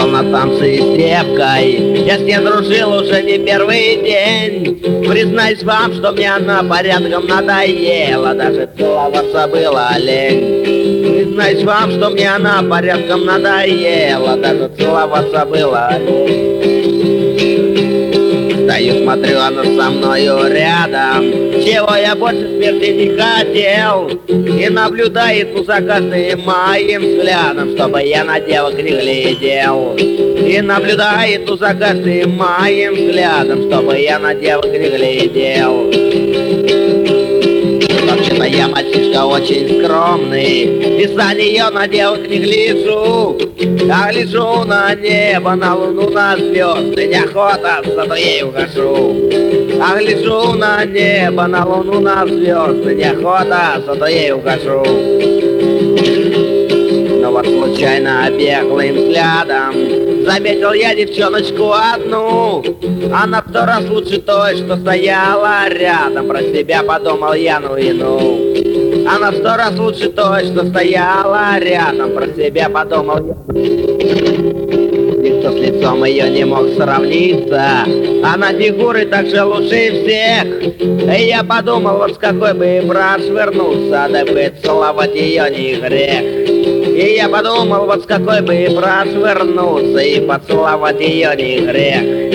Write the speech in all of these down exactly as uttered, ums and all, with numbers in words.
пошел на танцы с девкой. Я с ней дружил уже не первый день. Признаюсь вам, что мне она порядком надоела, даже целоваться было лень. Признаюсь вам, что мне она порядком надоела, даже целоваться было лень. Стою, смотрю, она со мною рядом, чего я больше смерти не хотел, и наблюдает ну, за каждым моим взглядом, чтобы я на девок не глядел. И наблюдает ну, за каждым моим взглядом, чтобы я на девок не глядел. Вообще-то я мальчишка очень скромный, и за нее на девок не гляжу. Я гляжу на небо, на луну, на звезды, неохота, зато ей ухожу. Я гляжу на небо, на луну, на звезды, неохота, зато ей ухожу. Но вот случайно беглым взглядом заметил я девчоночку одну. Она в сто раз лучше той, что стояла рядом. Про себя подумал я, ну и ну. Она в сто раз лучше той, что стояла рядом. Про себя подумал я. Никто с лицом ее не мог сравниться. Она фигурой так же лучше всех. И я подумал, вот с какой бы брат швырнулся, да бы целовать ее не грех. И я подумал, вот с какой бы и прошвырнуться, и поцеловать ее не грех.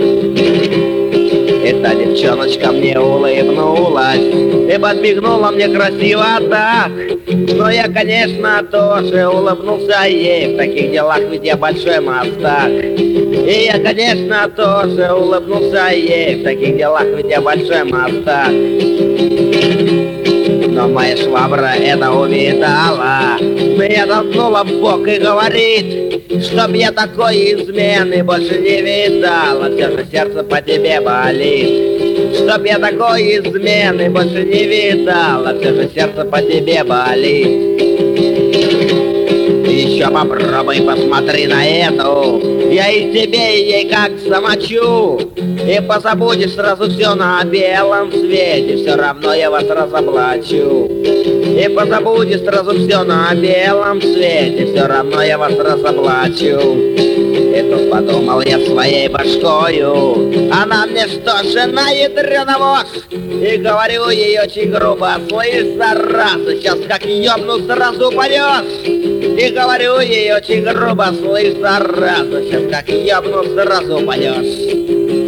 Эта девчоночка мне улыбнулась и подмигнула мне красиво так. Но я, конечно, тоже улыбнулся ей, в таких делах ведь я большой мастак. И я, конечно, тоже улыбнулся ей, в таких делах ведь я большой мастак. Но моя швабра это увидала, меня толкнула в бок и говорит, чтоб я такой измены больше не видала. Все же сердце по тебе болит. Чтоб я такой измены больше не видала. Все же сердце по тебе болит. Еще попробуй, посмотри на эту. Я и тебе, и ей как замочу. И позабудешь сразу все на белом свете. Все равно я вас разоблачу. И позабудешь сразу все на белом свете. Все равно я вас разоблачу. И тут подумал я своей башкою, она мне что, жена ядрёна вошь? И говорю ей очень грубо, слышь, зараза, сейчас как ёбну, сразу упадёшь. И говорю ей очень грубо, слышь, зараза, сейчас как ёбну, сразу упадёшь.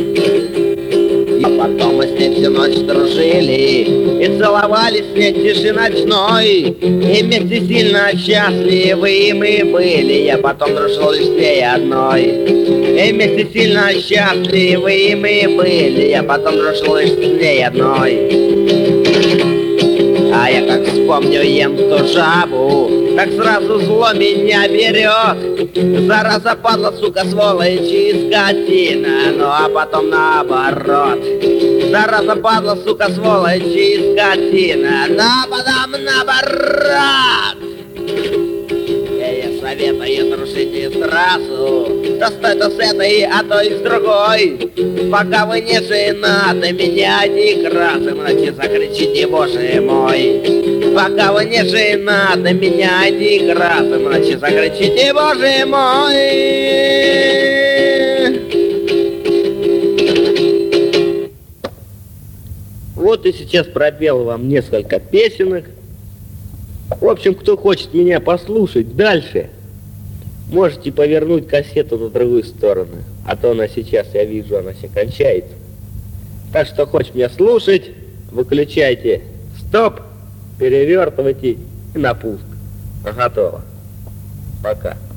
И потом мы с ней всю ночь дружили и целовались с ней тиши ночной. И вместе сильно счастливы мы были. Я потом дружил лишь с ней одной. И вместе сильно счастливы мы были. Я потом дружил лишь с ней одной. А я как вспомню ем ту жабу, так сразу зло меня берет. Зараза, падла, сука, сволочь и скотина. Ну а потом наоборот. Зараза, падла, сука, сволочь и скотина. Ну а потом наоборот. Я советую дружить сразу. Да стой-то с этой, а то и с другой. Пока вы не женаты, меняйте красы, иначе закричите, боже мой. Пока вы не женаты, меняйте красы, иначе закричите, боже мой. Вот и сейчас пропел вам несколько песенок. В общем, кто хочет меня послушать дальше, можете повернуть кассету на другую сторону, а то она сейчас, я вижу, она все кончается. Так что хочешь меня слушать, выключайте стоп, перевертывайте и на пуск. Готово. Пока.